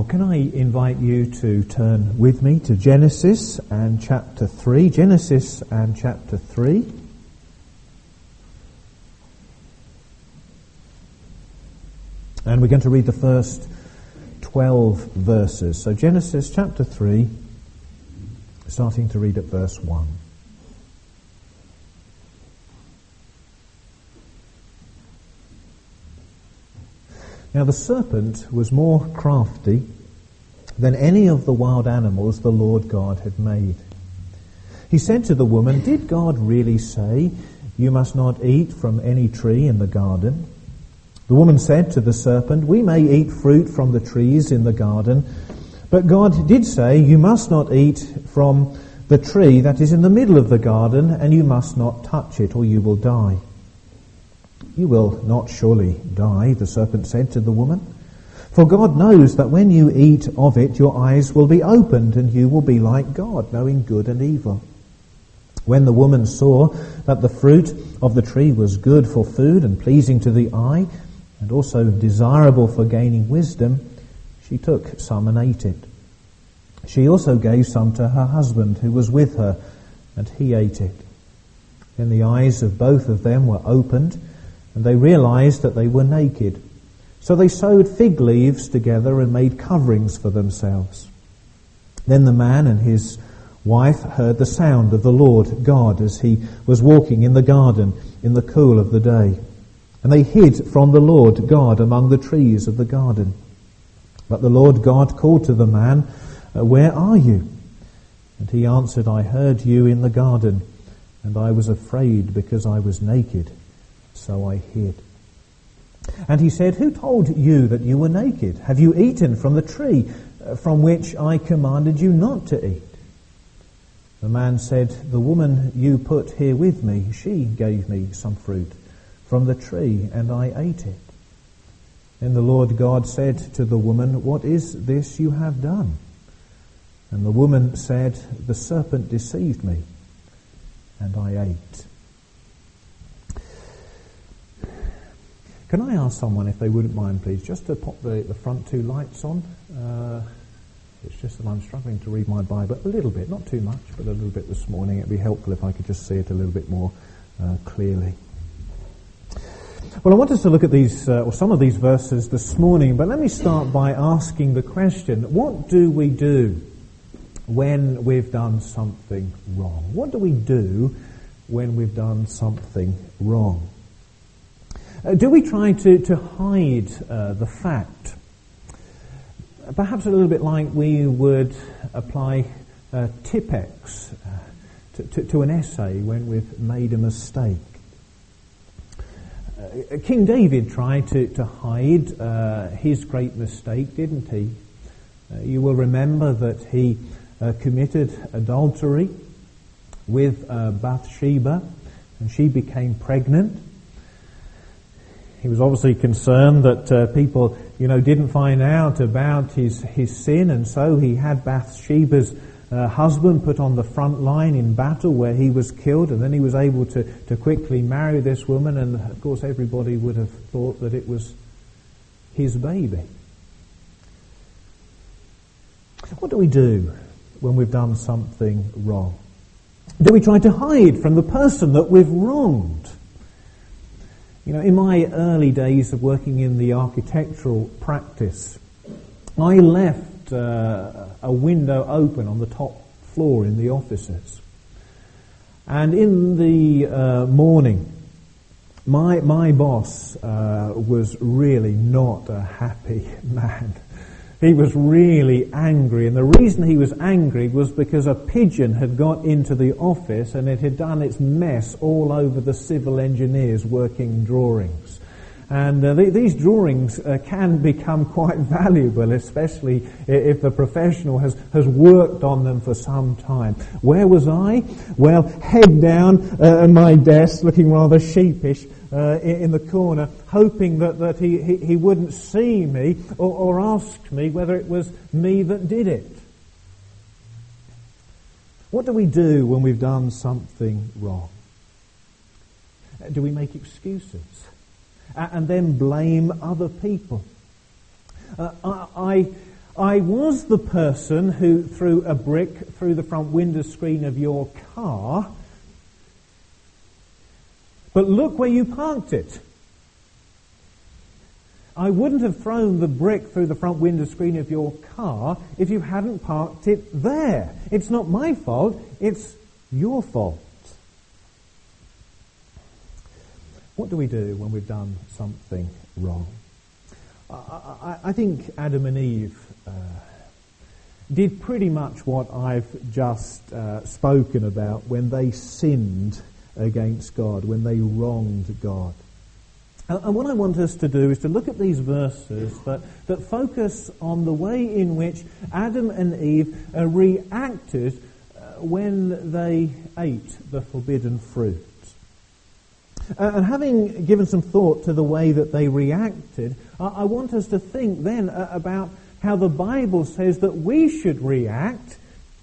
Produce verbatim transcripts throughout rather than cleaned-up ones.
Well, can I invite you to turn with me to Genesis and chapter three. Genesis and chapter three. And we're going to read the first twelve verses. So Genesis chapter three, starting to read at verse one. Now the serpent was more crafty than any of the wild animals the Lord God had made. He said to the woman, "Did God really say, 'You must not eat from any tree in the garden'?" The woman said to the serpent, "We may eat fruit from the trees in the garden, but God did say, 'You must not eat from the tree that is in the middle of the garden, and you must not touch it, or you will die.' 'You will not surely die,' the serpent said to the woman. 'For God knows that when you eat of it, your eyes will be opened, and you will be like God, knowing good and evil.' When the woman saw that the fruit of the tree was good for food and pleasing to the eye, and also desirable for gaining wisdom, she took some and ate it. She also gave some to her husband who was with her, and he ate it. Then the eyes of both of them were opened, and they realized that they were naked. So they sewed fig leaves together and made coverings for themselves. Then the man and his wife heard the sound of the Lord God as he was walking in the garden in the cool of the day. And they hid from the Lord God among the trees of the garden. But the Lord God called to the man, "Where are you?" And he answered, "I heard you in the garden, and I was afraid because I was naked. So I hid." And he said, "Who told you that you were naked? Have you eaten from the tree from which I commanded you not to eat?" The man said, "The woman you put here with me, she gave me some fruit from the tree, and I ate it." Then the Lord God said to the woman, "What is this you have done?" And the woman said, "The serpent deceived me, and I ate." Can I ask someone, if they wouldn't mind, please, just to pop the, the front two lights on? Uh, it's just that I'm struggling to read my Bible a little bit, not too much, but a little bit this morning. It'd be helpful if I could just see it a little bit more uh, clearly. Well, I want us to look at these, uh, or some of these verses this morning, but let me start by asking the question, what do we do when we've done something wrong? What do we do when we've done something wrong? Uh, do we try to, to hide uh, the fact? Perhaps a little bit like we would apply uh, Tipp-Ex uh, to, to, to an essay when we've made a mistake. Uh, King David tried to, to hide uh, his great mistake, didn't he? Uh, you will remember that he uh, committed adultery with uh, Bathsheba, and she became pregnant. He was obviously concerned that uh, people, you know, didn't find out about his, his sin, and so he had Bathsheba's uh, husband put on the front line in battle where he was killed, and then he was able to, to quickly marry this woman, and of course everybody would have thought that it was his baby. What do we do when we've done something wrong? Do we try to hide from the person that we've wronged? You know, in my early days of working in the architectural practice, I left uh, a window open on the top floor in the offices. And in the uh, morning, my my boss uh, was really not a happy man. He was really angry, and the reason he was angry was because a pigeon had got into the office and it had done its mess all over the civil engineers working drawings. And uh, th- these drawings uh, can become quite valuable, especially if the professional has, has worked on them for some time. Where was I? Well, head down uh, at my desk, looking rather sheepish, Uh, in the corner, hoping that, that he, he, he wouldn't see me or, or ask me whether it was me that did it. What do we do when we've done something wrong? Do we make excuses and then blame other people? Uh, I, I was the person who threw a brick through the front window screen of your car, but look where you parked it. I wouldn't have thrown the brick through the front window screen of your car if you hadn't parked it there. It's not my fault, it's your fault. What do we do when we've done something wrong? I, I, I think Adam and Eve uh, did pretty much what I've just uh, spoken about when they sinned against God, when they wronged God. And what I want us to do is to look at these verses that, that focus on the way in which Adam and Eve uh, reacted uh, when they ate the forbidden fruit. Uh, and having given some thought to the way that they reacted, I, I want us to think then uh, about how the Bible says that we should react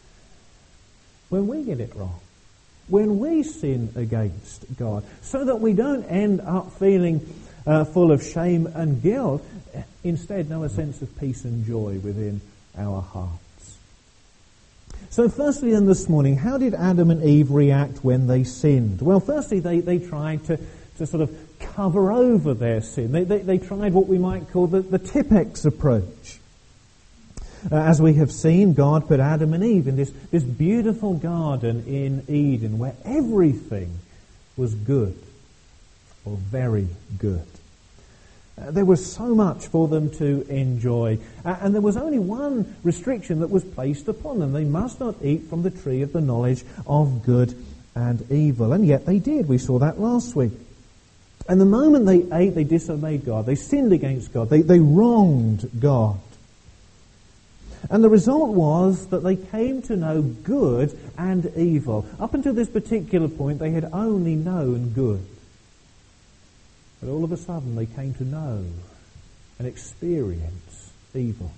when we get it wrong, when we sin against God, so that we don't end up feeling uh, full of shame and guilt, instead know a sense of peace and joy within our hearts. So firstly then this morning, how did Adam and Eve react when they sinned? Well, firstly they, they tried to, to sort of cover over their sin. They, they, they tried what we might call the, the Tipp-Ex approach. Uh, as we have seen, God put Adam and Eve in this, this beautiful garden in Eden where everything was good, or very good. Uh, there was so much for them to enjoy, uh, and there was only one restriction that was placed upon them. They must not eat from the tree of the knowledge of good and evil, and yet they did. We saw that last week. And the moment they ate, they disobeyed God. They sinned against God. They, they wronged God. And the result was that they came to know good and evil. Up until this particular point, they had only known good. But all of a sudden, they came to know and experience evil.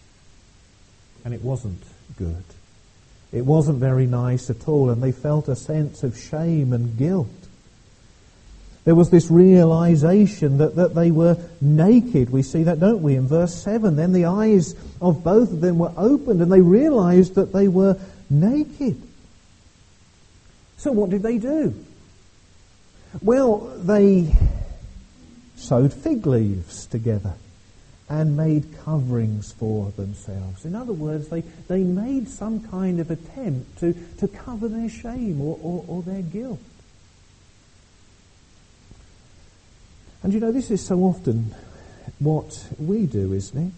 And it wasn't good. It wasn't very nice at all, and they felt a sense of shame and guilt. There was this realization that, that they were naked. We see that, don't we, in verse seven. Then the eyes of both of them were opened and they realized that they were naked. So what did they do? Well, they sewed fig leaves together and made coverings for themselves. In other words, they, they made some kind of attempt to, to cover their shame or, or, or their guilt. And you know, this is so often what we do, isn't it?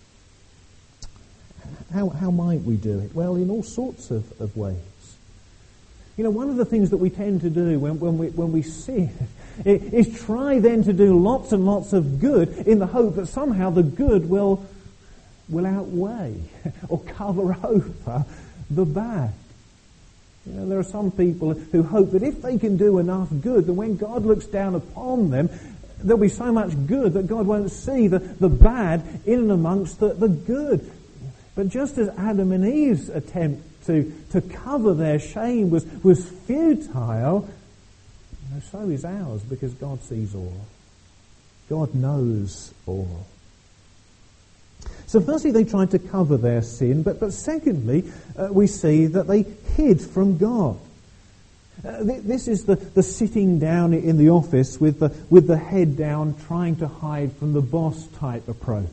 How how might we do it? Well, in all sorts of, of ways. You know, one of the things that we tend to do when, when we when we sin is try then to do lots and lots of good in the hope that somehow the good will will outweigh or cover over the bad. You know, there are some people who hope that if they can do enough good, then when God looks down upon them, there'll be so much good that God won't see the, the bad in and amongst the, the good. But just as Adam and Eve's attempt to, to cover their shame was, was futile, you know, so is ours, because God sees all. God knows all. So firstly, they tried to cover their sin, but, but secondly, uh, we see that they hid from God. Uh, th- this is the, the sitting down in the office with the, with the head down, trying to hide from the boss type approach.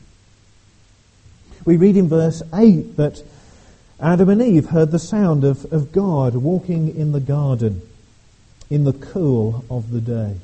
We read in verse eight that Adam and Eve heard the sound of, of God walking in the garden in the cool of the day.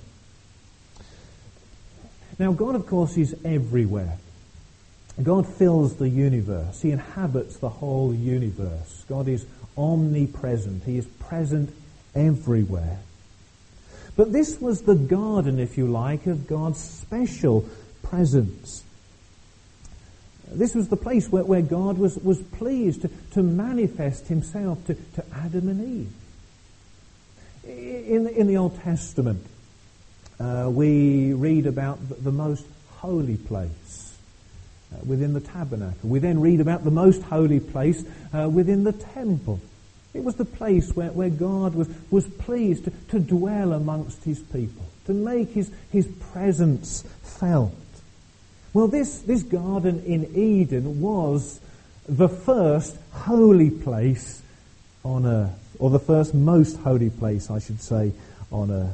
Now, God, of course, is everywhere. God fills the universe. He inhabits the whole universe. God is omnipresent. He is present everywhere. But this was the garden, if you like, of God's special presence. This was the place where, where God was, was pleased to, to manifest himself to, to Adam and Eve. In, in the Old Testament, uh, we read about the, the most holy place uh, within the tabernacle. We then read about the most holy place uh, within the temple. It was the place where, where God was, was pleased to, to dwell amongst his people, to make his, his presence felt. Well, this, this garden in Eden was the first holy place on earth, or the first most holy place, I should say, on earth.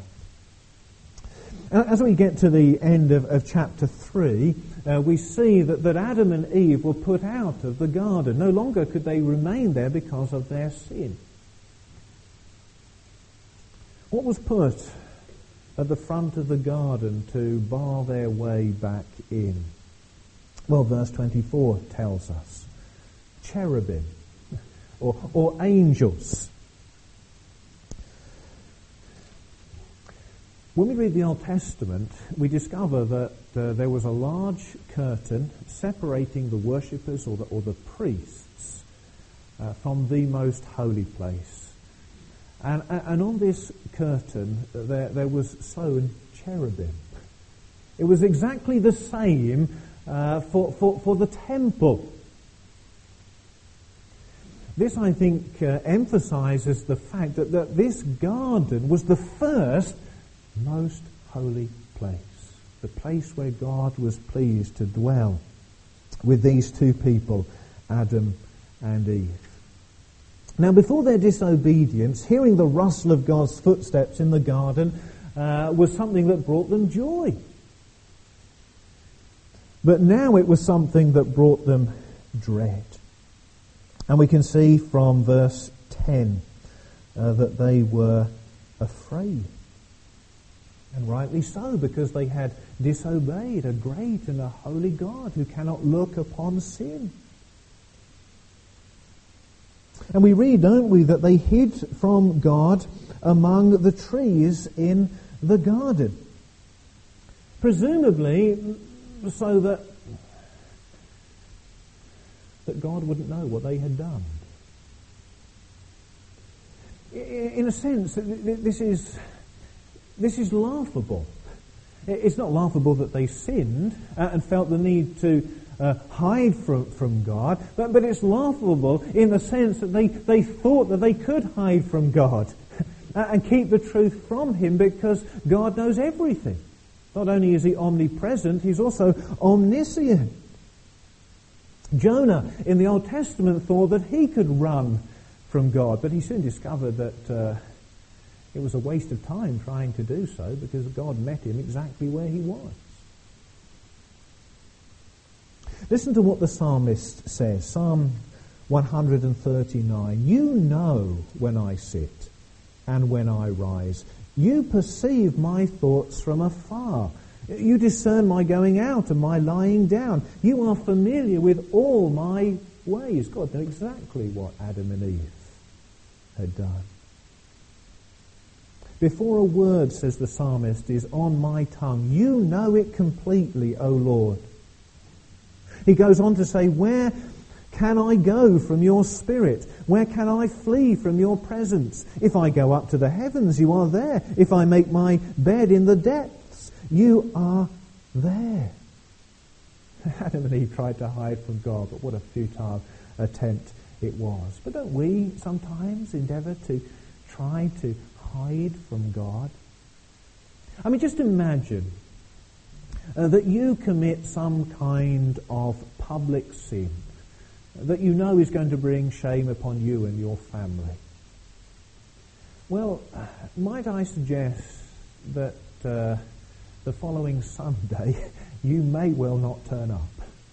As we get to the end of, of chapter three, uh, we see that, that Adam and Eve were put out of the garden. No longer could they remain there because of their sin. What was put at the front of the garden to bar their way back in? Well, verse twenty-four tells us. Cherubim, or, or angels. When we read the Old Testament, we discover that uh, there was a large curtain separating the worshippers or the, or the priests uh, from the most holy place. And, and on this curtain there, there was sewn cherubim. It was exactly the same uh, for, for, for the temple. This, I think, uh, emphasizes the fact that, that this garden was the first most holy place, the place where God was pleased to dwell with these two people, Adam and Eve. Now, before their disobedience, hearing the rustle of God's footsteps in the garden uh, was something that brought them joy. But now it was something that brought them dread. And we can see from verse ten uh, that they were afraid. And rightly so, because they had disobeyed a great and a holy God who cannot look upon sin. And we read, don't we, that they hid from God among the trees in the garden. Presumably so that, that God wouldn't know what they had done. In a sense, this is... This is laughable. It's not laughable that they sinned and felt the need to uh, hide from, from God, but, but it's laughable in the sense that they, they thought that they could hide from God and keep the truth from Him because God knows everything. Not only is He omnipresent, He's also omniscient. Jonah in the Old Testament thought that he could run from God, but he soon discovered that uh, it was a waste of time trying to do so because God met him exactly where he was. Listen to what the psalmist says, Psalm one thirty-nine. You know when I sit and when I rise. You perceive my thoughts from afar. You discern my going out and my lying down. You are familiar with all my ways. God knew exactly what Adam and Eve had done. Before a word, says the psalmist, is on my tongue, you know it completely, O Lord. He goes on to say, where can I go from your spirit? Where can I flee from your presence? If I go up to the heavens, you are there. If I make my bed in the depths, you are there. Adam and Eve tried to hide from God, but what a futile attempt it was. But don't we sometimes endeavour to try to hide from God? I mean, just imagine uh, that you commit some kind of public sin that you know is going to bring shame upon you and your family. Well, might I suggest that uh, the following Sunday you may well not turn up?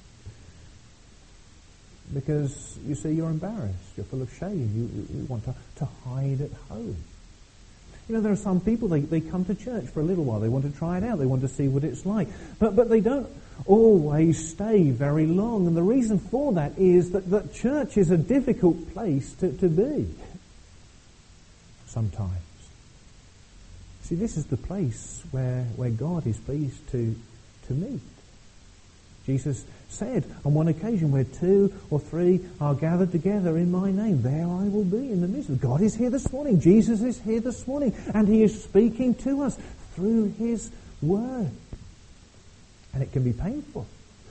Because, you see, you're embarrassed, you're full of shame, you, you want to, to hide at home. You know, there are some people, they, they come to church for a little while, they want to try it out, they want to see what it's like, but, but they don't always stay very long, and the reason for that is that, that church is a difficult place to, to be, sometimes. See, this is the place where, where God is pleased to, to meet. Jesus said on one occasion, where two or three are gathered together in my name, there I will be in the midst. God is here this morning. Jesus is here this morning. And He is speaking to us through His Word. And it can be painful.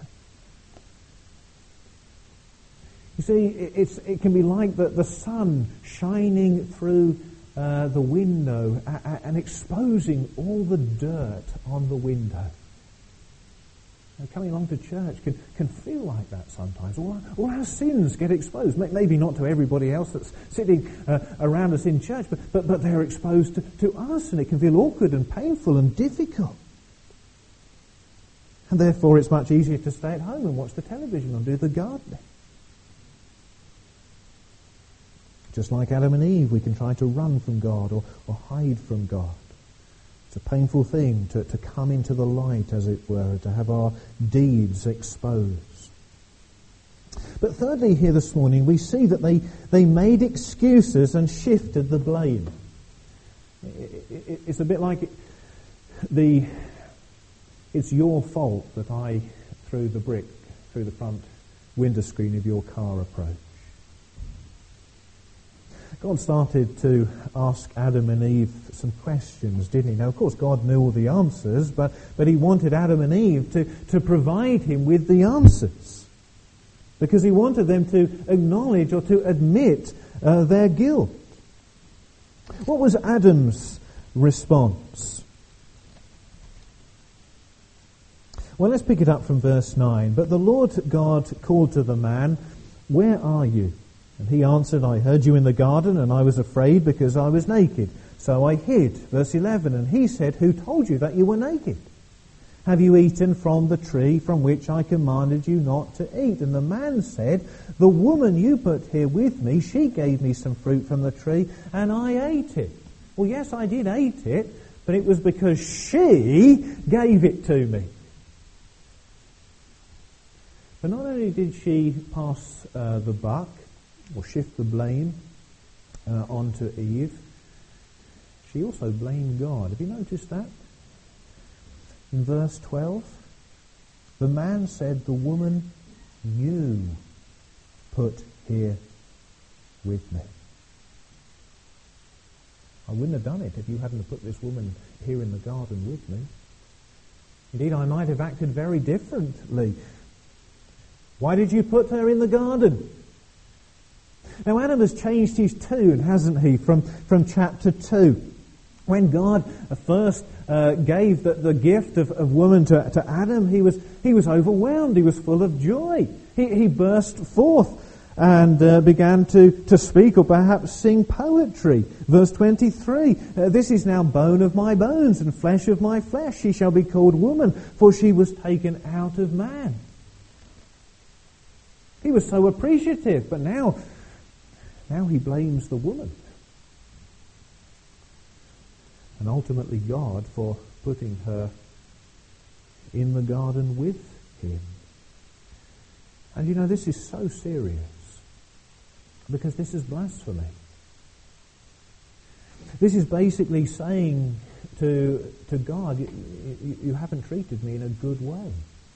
You see, it's, it can be like the, the sun shining through uh, the window and exposing all the dirt on the window. And coming along to church can, can feel like that sometimes. All our, all our sins get exposed. Maybe not to everybody else that's sitting uh, around us in church, but, but, but they're exposed to, to us, and it can feel awkward and painful and difficult. And therefore it's much easier to stay at home and watch the television or do the gardening. Just like Adam and Eve, we can try to run from God or, or hide from God. It's a painful thing to, to come into the light, as it were, to have our deeds exposed. But thirdly, here this morning, we see that they, they made excuses and shifted the blame. It, it, it's a bit like it, the, it's your fault that I threw the brick through the front window screen of your car approach. God started to ask Adam and Eve some questions, didn't he? Now, of course, God knew all the answers, but, but he wanted Adam and Eve to, to provide him with the answers, because he wanted them to acknowledge or to admit uh, their guilt. What was Adam's response? Well, let's pick it up from verse nine. But the Lord God called to the man, "Where are you?" And he answered, "I heard you in the garden, and I was afraid because I was naked. So I hid." Verse eleven, and he said, "Who told you that you were naked? Have you eaten from the tree from which I commanded you not to eat?" And the man said, "The woman you put here with me, she gave me some fruit from the tree, and I ate it." Well, yes, I did eat it, but it was because she gave it to me. But not only did she pass uh, the buck, or shift the blame uh, onto Eve, she also blamed God. Have you noticed that? In verse twelve, the man said, "The woman you put here with me." I wouldn't have done it if you hadn't put this woman here in the garden with me. Indeed, I might have acted very differently. Why did you put her in the garden? Now, Adam has changed his tune, hasn't he, from, from chapter two. When God first uh, gave the, the gift of, of woman to, to Adam, he was he was overwhelmed. He was full of joy. He, he burst forth and uh, began to, to speak or perhaps sing poetry. Verse twenty-three, uh, "This is now bone of my bones and flesh of my flesh. She shall be called woman, for she was taken out of man." He was so appreciative, but now... Now he blames the woman. And ultimately God for putting her in the garden with him. And you know, this is so serious, because this is blasphemy. This is basically saying to, to God, you, you, you haven't treated me in a good way.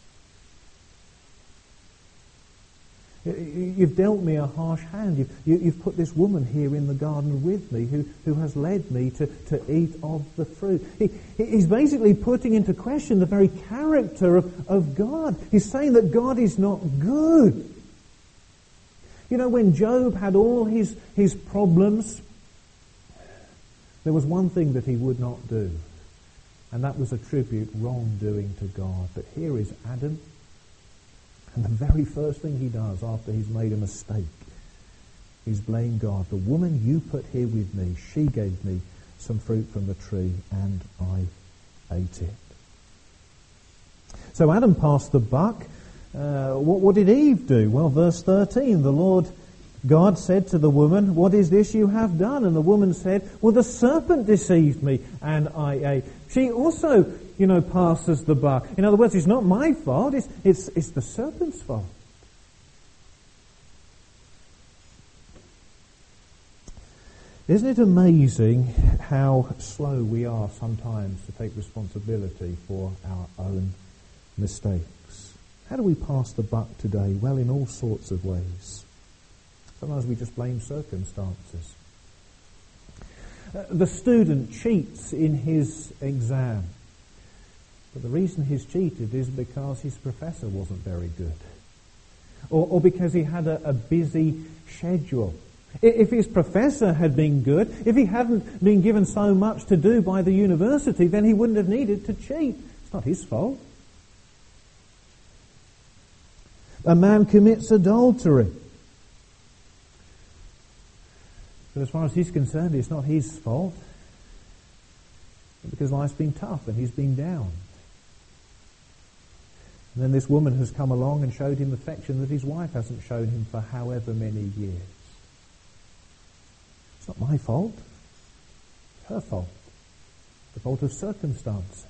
You've dealt me a harsh hand. You've, you, you've put this woman here in the garden with me who, who has led me to, to eat of the fruit. He, he's basically putting into question the very character of, of God. He's saying that God is not good. You know, when Job had all his, his problems, there was one thing that he would not do, and that was attribute wrongdoing to God. But here is Adam. And the very first thing he does after he's made a mistake is blame God. "The woman you put here with me, she gave me some fruit from the tree, and I ate it." So Adam passed the buck. Uh, what, what did Eve do? Well, verse thirteen, the Lord God said to the woman, "What is this you have done?" And the woman said, "Well, the serpent deceived me, and I ate." She also, you know, passes the buck. In other words, it's not my fault, it's, it's, it's the serpent's fault. Isn't it amazing how slow we are sometimes to take responsibility for our own mistakes? How do we pass the buck today? Well, in all sorts of ways. Sometimes we just blame circumstances. Uh, the student cheats in his exam. But the reason he's cheated is because his professor wasn't very good. Or, or because he had a, a busy schedule. If his professor had been good, if he hadn't been given so much to do by the university, then he wouldn't have needed to cheat. It's not his fault. A man commits adultery. But as far as he's concerned, it's not his fault. Because life's been tough and he's been down. And then this woman has come along and showed him affection that his wife hasn't shown him for however many years. It's not my fault. It's her fault. The fault of circumstances.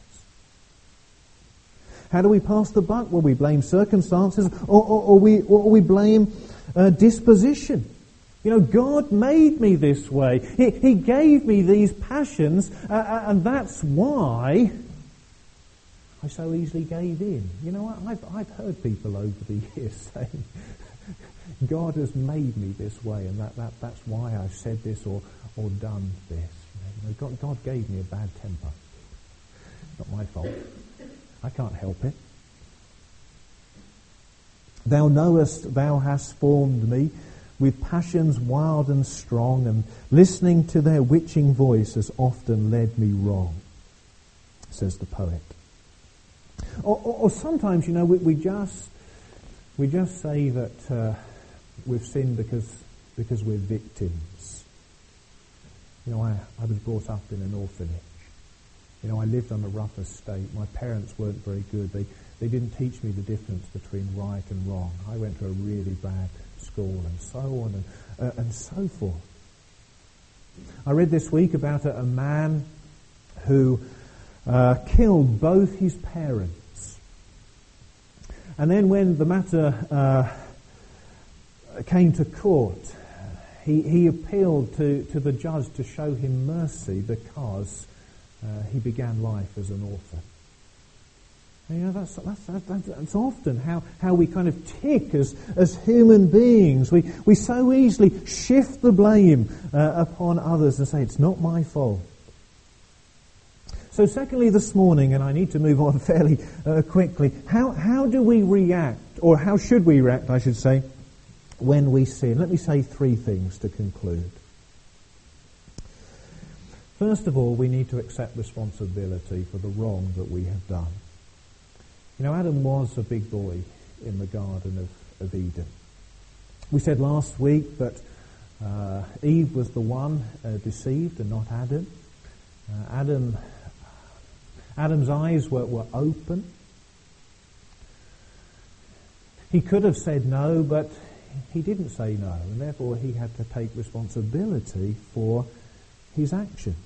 How do we pass the buck? Well, we blame circumstances, or, or, or, we, or we blame uh, disposition. You know, God made me this way. He, he gave me these passions, uh, and that's why I so easily gave in. You know, I've, I've heard people over the years saying, God has made me this way, and that, that, that's why I've said this or, or done this. You know, God, God gave me a bad temper. It's not my fault. I can't help it. Thou knowest thou hast formed me with passions wild and strong, and listening to their witching voice has often led me wrong, says the poet. Or, or, or sometimes, you know, we, we just we just say that uh, we've sinned because because we're victims. You know, I, I was brought up in an orphanage. You know, I lived on a rough estate. My parents weren't very good. They they didn't teach me the difference between right and wrong. I went to a really bad school, and so on and uh, and so forth. I read this week about a, a man who uh, killed both his parents, and then when the matter uh, came to court, he he appealed to to the judge to show him mercy because Uh, he began life as an orphan. And, you know, that's, that's, that's, that's often how, how we kind of tick as, as human beings. We, we so easily shift the blame uh, upon others and say, it's not my fault. So secondly this morning, and I need to move on fairly uh, quickly, how, how do we react, or how should we react, I should say, when we sin? Let me say three things to conclude. First of all, we need to accept responsibility for the wrong that we have done. You know, Adam was a big boy in the Garden of, of Eden. We said last week that uh, Eve was the one uh, deceived and not Adam. Uh, Adam, Adam's eyes were, were open. He could have said no, but he didn't say no, and therefore he had to take responsibility for his actions.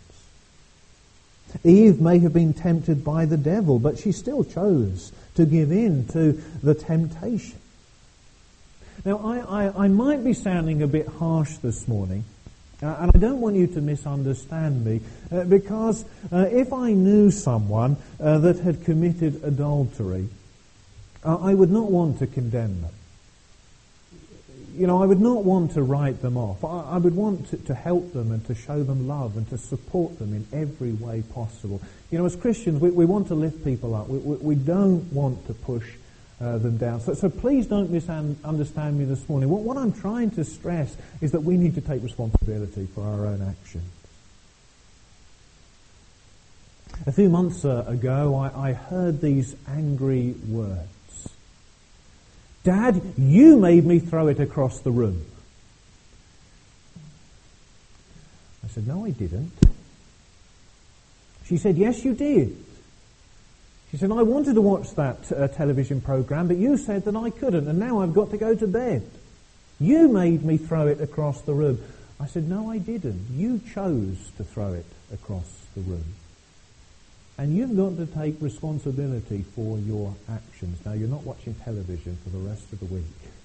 Eve may have been tempted by the devil, but she still chose to give in to the temptation. Now, I, I, I might be sounding a bit harsh this morning, uh, and I don't want you to misunderstand me, uh, because uh, if I knew someone uh, that had committed adultery, uh, I would not want to condemn them. You know, I would not want to write them off. I, I would want to, to help them and to show them love and to support them in every way possible. You know, as Christians, we, we want to lift people up. We, we, we don't want to push uh, them down. So, so please don't misunderstand me this morning. What, what I'm trying to stress is that we need to take responsibility for our own actions. A few months uh, ago, I, I heard these angry words. Dad, you made me throw it across the room. I said, no, I didn't. She said, yes, you did. She said, I wanted to watch that uh, television program, but you said that I couldn't, and now I've got to go to bed. You made me throw it across the room. I said, no, I didn't. You chose to throw it across the room. And you've got to take responsibility for your actions. Now, you're not watching television for the rest of the week.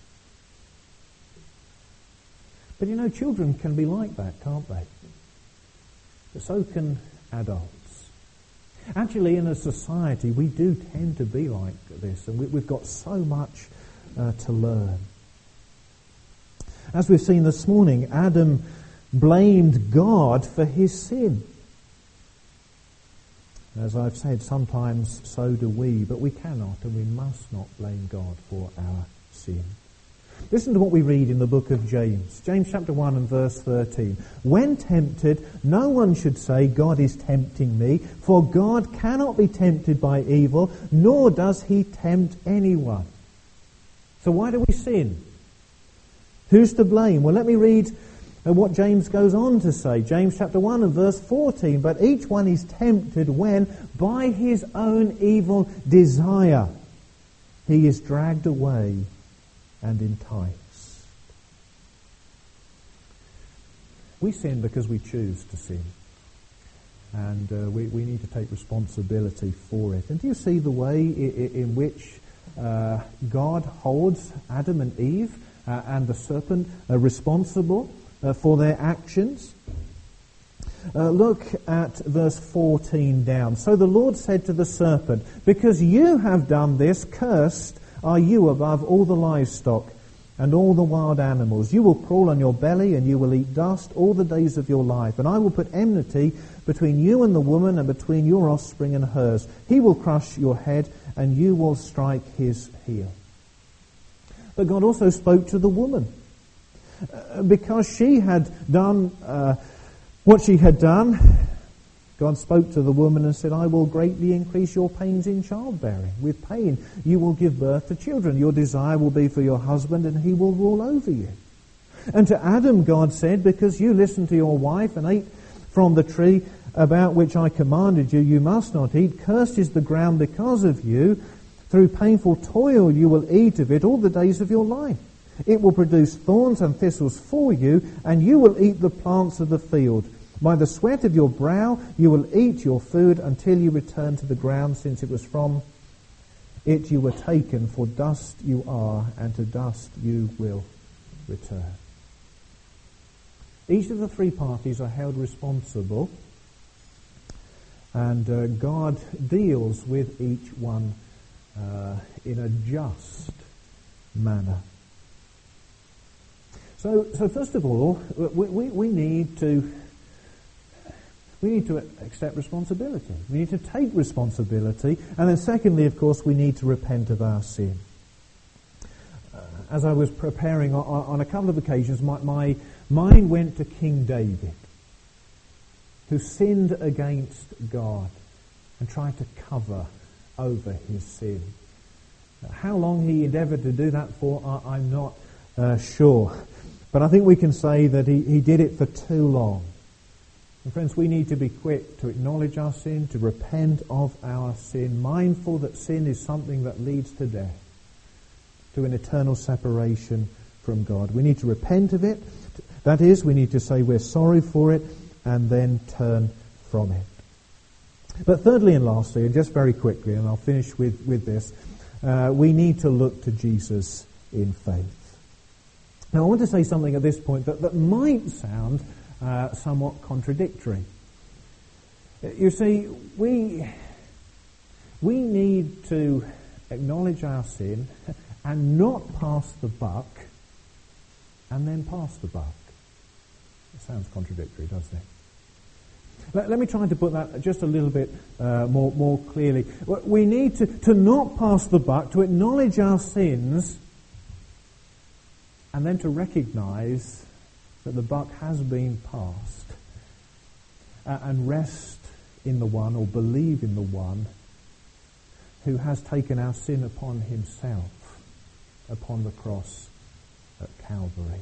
But you know, children can be like that, can't they? But so can adults. Actually, in a society, we do tend to be like this, and we, we've got so much uh, to learn. As we've seen this morning, Adam blamed God for his sin. As I've said, sometimes so do we, but we cannot and we must not blame God for our sin. Listen to what we read in the book of James. James chapter one and verse thirteen. When tempted, no one should say, God is tempting me, for God cannot be tempted by evil, nor does he tempt anyone. So why do we sin? Who's to blame? Well, let me read what James goes on to say. James chapter one and verse fourteen. But each one is tempted when, by his own evil desire, he is dragged away and enticed. We sin because we choose to sin. And uh, we, we need to take responsibility for it. And do you see the way in, in which uh, God holds Adam and Eve uh, and the serpent uh, responsible uh, for their actions? Uh, look at verse fourteen down. So the Lord said to the serpent, because you have done this, cursed are you above all the livestock and all the wild animals. You will crawl on your belly and you will eat dust all the days of your life. And I will put enmity between you and the woman and between your offspring and hers. He will crush your head and you will strike his heel. But God also spoke to the woman. Uh, because she had done uh, what she had done, God spoke to the woman and said, I will greatly increase your pains in childbearing. With pain you will give birth to children. Your desire will be for your husband and he will rule over you. And to Adam God said, because you listened to your wife and ate from the tree about which I commanded you, you must not eat. Cursed is the ground because of you. Through painful toil you will eat of it all the days of your life. It will produce thorns and thistles for you, and you will eat the plants of the field. By the sweat of your brow you will eat your food until you return to the ground, since it was from it you were taken. For dust you are, and to dust you will return. Each of the three parties are held responsible, and uh, God deals with each one uh, in a just manner. So, so first of all, we, we, we need to we need to accept responsibility. We need to take responsibility, and then secondly, of course, we need to repent of our sin. Uh, as I was preparing on, on a couple of occasions, my, my mind went to King David, who sinned against God and tried to cover over his sin. How long he endeavoured to do that for, I, I'm not uh, sure. But I think we can say that he, he did it for too long. And friends, we need to be quick to acknowledge our sin, to repent of our sin, mindful that sin is something that leads to death, to an eternal separation from God. We need to repent of it. That is, we need to say we're sorry for it and then turn from it. But thirdly and lastly, and just very quickly, and I'll finish with, with this, uh, we need to look to Jesus in faith. Now, I want to say something at this point that, that might sound uh, somewhat contradictory. You see, we we need to acknowledge our sin and not pass the buck, and then pass the buck. It sounds contradictory, doesn't it? Let, let me try to put that just a little bit uh, more, more clearly. We need to, to not pass the buck, to acknowledge our sins, and then to recognize that the buck has been passed, uh, and rest in the one, or believe in the one, who has taken our sin upon himself upon the cross at Calvary.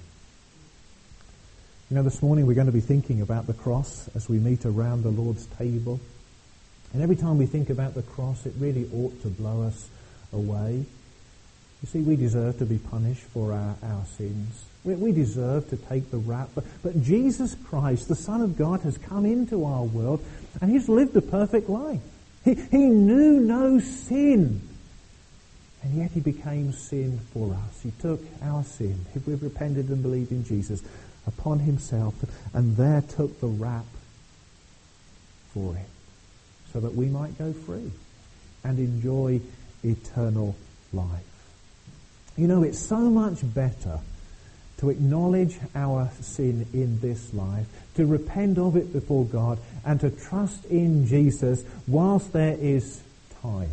You know, this morning we're going to be thinking about the cross as we meet around the Lord's table. And every time we think about the cross, it really ought to blow us away. You see, we deserve to be punished for our, our sins. We, we deserve to take the rap. But, but Jesus Christ, the Son of God, has come into our world and he's lived a perfect life. He, he knew no sin. And yet he became sin for us. He took our sin, if we've repented and believed in Jesus, upon himself, and there took the rap for it, so that we might go free and enjoy eternal life. You know, it's so much better to acknowledge our sin in this life, to repent of it before God, and to trust in Jesus whilst there is time,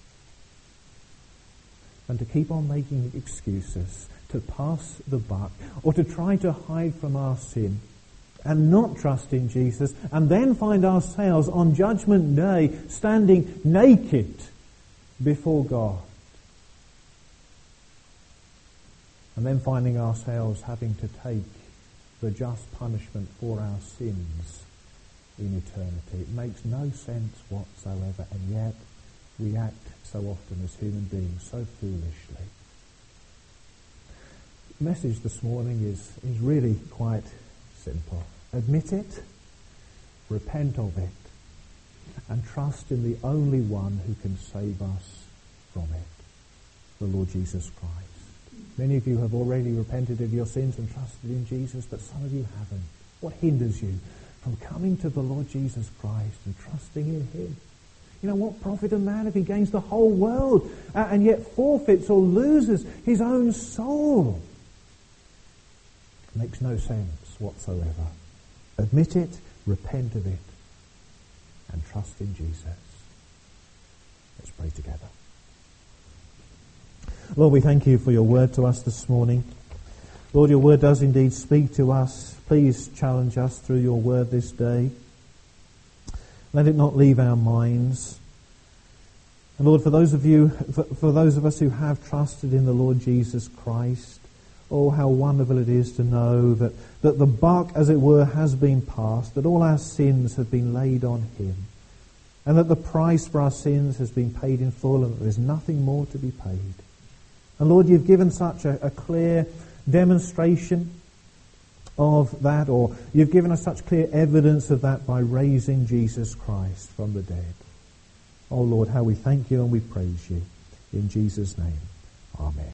than to keep on making excuses, to pass the buck, or to try to hide from our sin and not trust in Jesus, and then find ourselves on Judgment Day standing naked before God. and then finding ourselves having to take the just punishment for our sins in eternity. It makes no sense whatsoever, and yet we act so often as human beings so foolishly. The message this morning is, is really quite simple. Admit it, repent of it, and trust in the only one who can save us from it, the Lord Jesus Christ. Many of you have already repented of your sins and trusted in Jesus, but some of you haven't. What hinders you from coming to the Lord Jesus Christ and trusting in him? You know, what profit a man if he gains the whole world uh, and yet forfeits or loses his own soul? It makes no sense whatsoever. Admit it, repent of it, and trust in Jesus. Let's pray together. Lord, we thank you for your word to us this morning. Lord, your word does indeed speak to us. Please challenge us through your word this day. Let it not leave our minds. And Lord, for those of you, for, for those of us who have trusted in the Lord Jesus Christ, oh, how wonderful it is to know that, that the buck, as it were, has been passed, that all our sins have been laid on him, and that the price for our sins has been paid in full, and that there's nothing more to be paid. And Lord, you've given such a, a clear demonstration of that, or you've given us such clear evidence of that by raising Jesus Christ from the dead. Oh Lord, how we thank you and we praise you. In Jesus' name, amen.